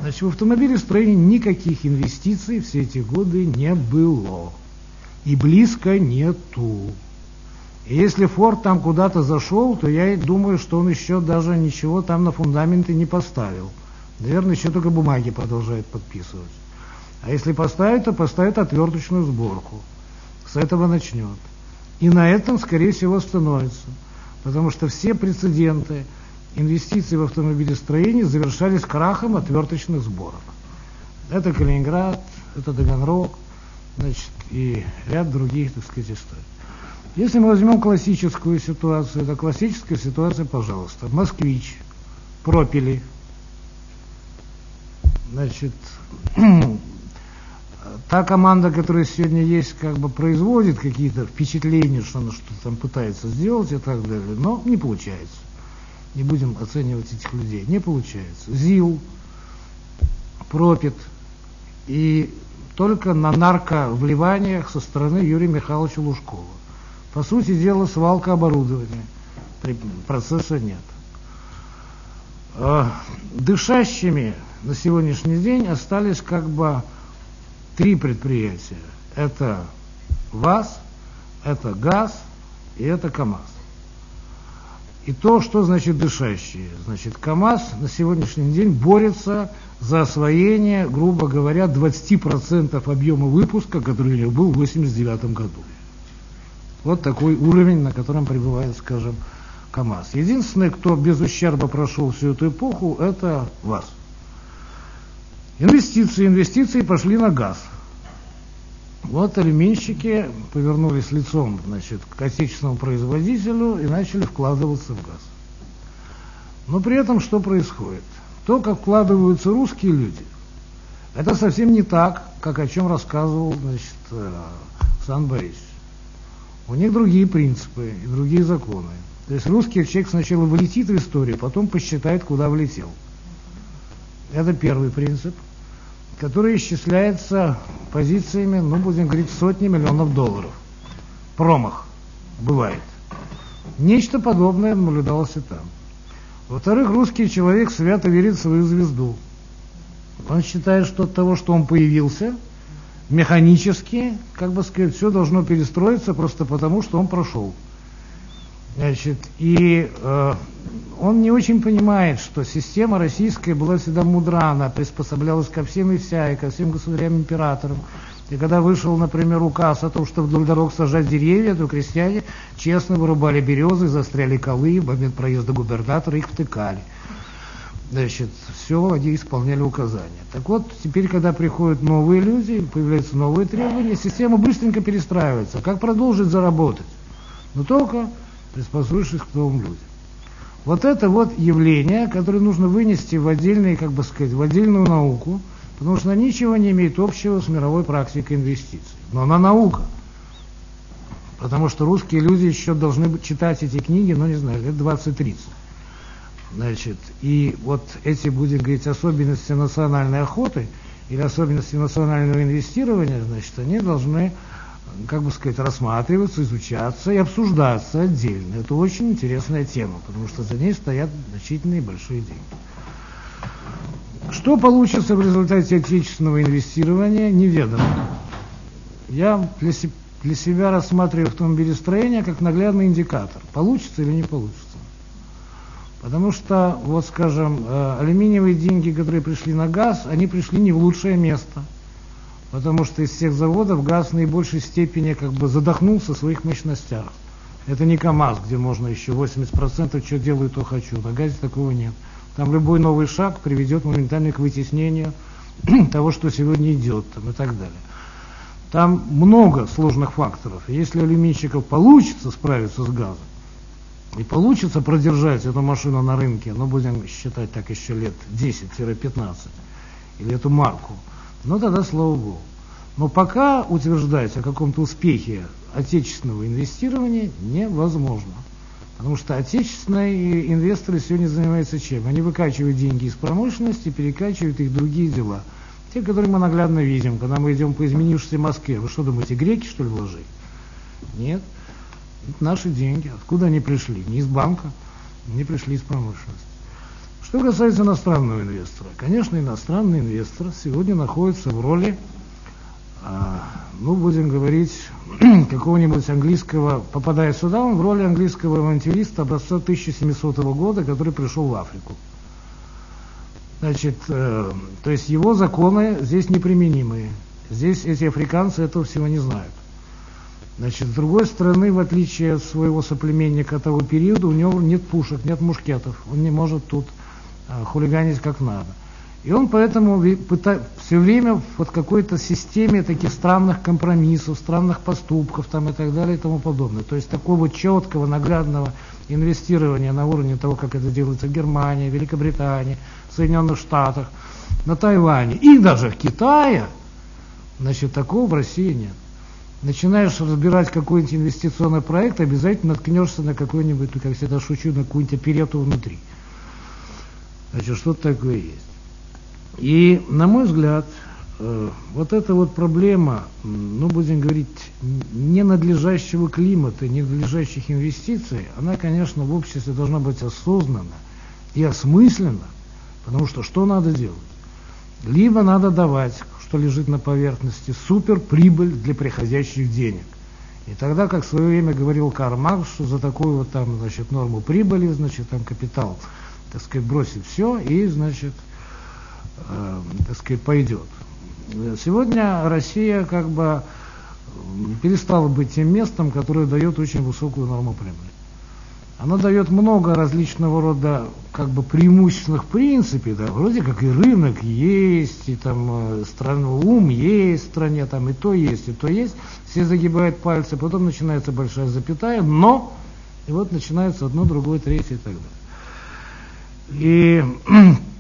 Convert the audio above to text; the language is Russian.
Значит, в автомобилестроении никаких инвестиций все эти годы не было. И близко нету. И если Форд там куда-то зашел, то я думаю, что он еще даже ничего там на фундаменты не поставил. Наверное, еще только бумаги продолжает подписывать. А если поставит, то поставит отверточную сборку. С этого начнет. И на этом, скорее всего, остановится. Потому что все прецеденты инвестиций в автомобилестроение завершались крахом отверточных сборок. Это Калининград, это Таганрог, значит, и ряд других, так сказать, историй. Если мы возьмем классическую ситуацию, это классическая ситуация, пожалуйста. Москвич, пропили. Значит, та команда, которая сегодня есть, как бы производит какие-то впечатления, что она что-то там пытается сделать и так далее, но не получается. Не будем оценивать этих людей. Не получается. ЗИЛ, пропит и только на нарковливаниях со стороны Юрия Михайловича Лужкова. По сути дела, свалка оборудования. Процесса нет. Дышащими на сегодняшний день остались как бы 3 предприятия. Это ВАЗ, это ГАЗ и это КАМАЗ. И то, что значит дышащие. Значит, КАМАЗ на сегодняшний день борется за освоение, грубо говоря, 20% объема выпуска, который у него был в 1989 году. Вот такой уровень, на котором пребывает, скажем, КАМАЗ. Единственный, кто без ущерба прошел всю эту эпоху, это ВАЗ. Инвестиции пошли на газ. Вот алюминщики повернулись лицом, значит, к отечественному производителю и начали вкладываться в газ. Но при этом что происходит? То, как вкладываются русские люди, это совсем не так, как о чем рассказывал, значит, Сан Борисович. У них другие принципы и другие законы. То есть русский человек сначала влетит в историю, потом посчитает, куда влетел. Это первый принцип, который исчисляется позициями, ну, будем говорить, сотни миллионов долларов. Промах бывает. Нечто подобное наблюдалось и там. Во-вторых, русский человек свято верит в свою звезду. Он считает, что от того, что он появился, механически, как бы сказать, все должно перестроиться просто потому, что он прошел. Значит, и он не очень понимает, что система российская была всегда мудра, она приспособлялась ко всем и вся, и ко всем государям-императорам. И когда вышел, например, указ о том, что вдоль дорог сажать деревья, то крестьяне честно вырубали березы, застряли колы, в момент проезда губернатора их втыкали. Значит, все, они исполняли указания. Так вот, теперь, когда приходят новые люди, появляются новые требования, система быстренько перестраивается. Как продолжить заработать? Но только приспособившись к новым людям. Вот это вот явление, которое нужно вынести в отдельную, как бы сказать, в отдельную науку, потому что она ничего не имеет общего с мировой практикой инвестиций. Но она наука. Потому что русские люди еще должны читать эти книги, ну, не знаю, лет 20-30. Значит, и вот эти, будем говорить, особенности национальной охоты или особенности национального инвестирования, значит, они должны, как бы сказать, рассматриваться, изучаться и обсуждаться отдельно. Это очень интересная тема, потому что за ней стоят значительные большие деньги. Что получится в результате отечественного инвестирования, неведомо. Я для себя рассматриваю автомобилестроение как наглядный индикатор, получится или не получится. Потому что, вот скажем, алюминиевые деньги, которые пришли на газ, они пришли не в лучшее место. Потому что из всех заводов ГАЗ в наибольшей степени как бы задохнулся в своих мощностях. Это не КАМАЗ, где можно еще 80% что делаю, то хочу. На ГАЗе такого нет. Там любой новый шаг приведет моментально к вытеснению того, что сегодня идет, там, и так далее. Там много сложных факторов. Если алюминщиков получится справиться с газом, и получится продержать эту машину на рынке, ну, будем считать так еще лет 10-15, или эту марку, ну, тогда слава богу. Но пока утверждать о каком-то успехе отечественного инвестирования невозможно. Потому что отечественные инвесторы сегодня занимаются чем? Они выкачивают деньги из промышленности, перекачивают их в другие дела. Те, которые мы наглядно видим, когда мы идем по изменившейся Москве. Вы что думаете, греки, что ли, вложили? Нет. Это наши деньги. Откуда они пришли? Не из банка, они пришли из промышленности. Что касается иностранного инвестора, конечно, иностранный инвестор сегодня находится в роли, будем говорить, какого-нибудь английского, попадая сюда, он в роли английского авантюриста образца 1700 года, который пришел в Африку. Значит, то есть его законы здесь неприменимые. Здесь эти африканцы этого всего не знают. Значит, с другой стороны, в отличие от своего соплеменника того периода, у него нет пушек, нет мушкетов. Он не может тут хулиганить как надо. И он поэтому все время в какой-то системе таких странных компромиссов, странных поступков там, и так далее и тому подобное. То есть такого четкого, наглядного инвестирования на уровне того, как это делается в Германии, Великобритании, Соединенных Штатах, на Тайване и даже в Китае, значит, такого в России нет. Начинаешь разбирать какой-нибудь инвестиционный проект, обязательно наткнешься на какой-нибудь, как я всегда шучу, на какую-нибудь оперету внутри. Значит, что-то такое есть. И, на мой взгляд, вот эта вот проблема, будем говорить, ненадлежащего климата, ненадлежащих инвестиций, она, конечно, в обществе должна быть осознанна и осмысленно, потому что надо делать? Либо надо давать, что лежит на поверхности, суперприбыль для приходящих денег. И тогда, как в свое время говорил Карл Маркс, что за такую вот там, значит, норму прибыли, значит, там капитал, так сказать, бросит все и, значит, так сказать, пойдет. Сегодня Россия как бы перестала быть тем местом, которое дает очень высокую норму прибыли. Она дает много различного рода как бы преимущественных принципов, да, вроде как и рынок есть, и там ум есть в стране, там и то есть, и то есть. Все загибают пальцы, потом начинается большая запятая, и вот начинается одно, другое, третье и так далее. И